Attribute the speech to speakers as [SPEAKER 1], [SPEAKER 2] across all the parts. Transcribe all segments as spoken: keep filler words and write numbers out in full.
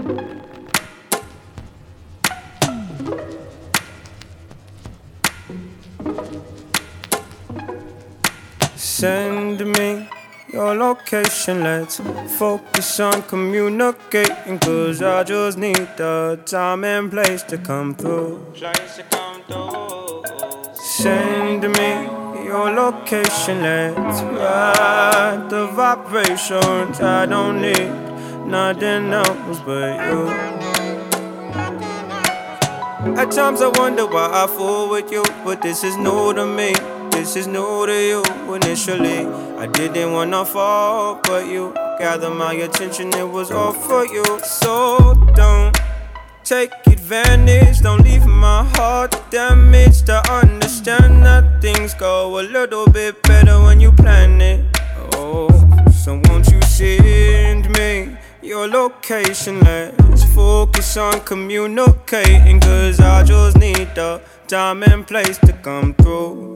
[SPEAKER 1] Send me your location, let's focus on communicating, cause I just need the time and place to come through. Send me your location, let's ride the vibrations. I don't need nothing else but you. At times I wonder why I fool with you, but this is new to me. This is new to you. Initially, I didn't wanna fall, but you gathered my attention, it was all for you. So don't take advantage, don't leave my heart damaged. I understand that things go a little bit better when you plan it. Oh, so won't you send me your location? Let's focus on communicating, cause I just need the time and place to come through.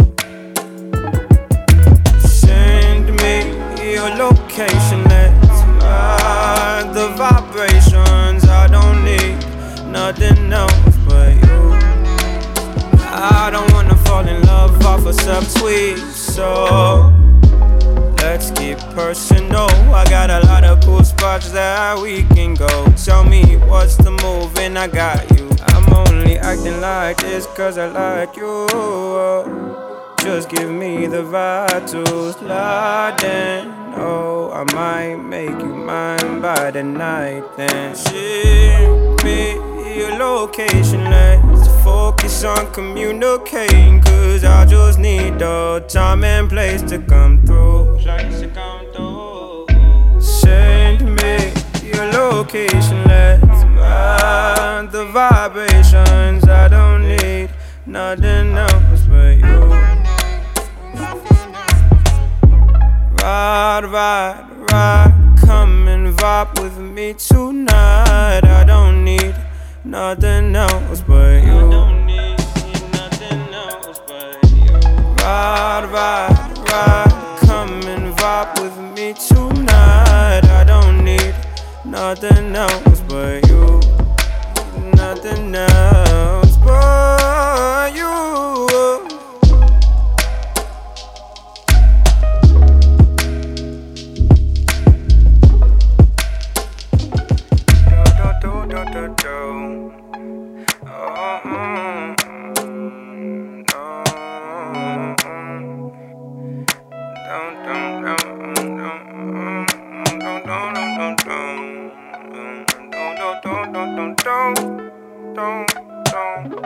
[SPEAKER 1] Send me your location, let's ride the vibrations. I don't need nothing else but you. I don't wanna fall in love off a subtweet, so let's get personal. I got a lot of cool spots that we can go. Tell me what's the move and I got you. I'm only acting like this cause I like you. Just give me the vibe to slide in. Oh, I might make you mine by the night then. Ship me your location, let's focus on communicating, cause I just need the time and place to come through. Send me your location, let's ride the vibrations. I don't need nothing else but you. Ride, ride, ride, come and vibe with me tonight. I don't need nothing else but you. I don't need nothing else but you. Ride, ride, ride, come and vibe with me tonight. I don't need nothing else but you. Nothing else but you.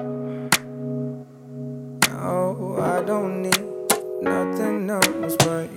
[SPEAKER 1] Oh, I don't need nothing else but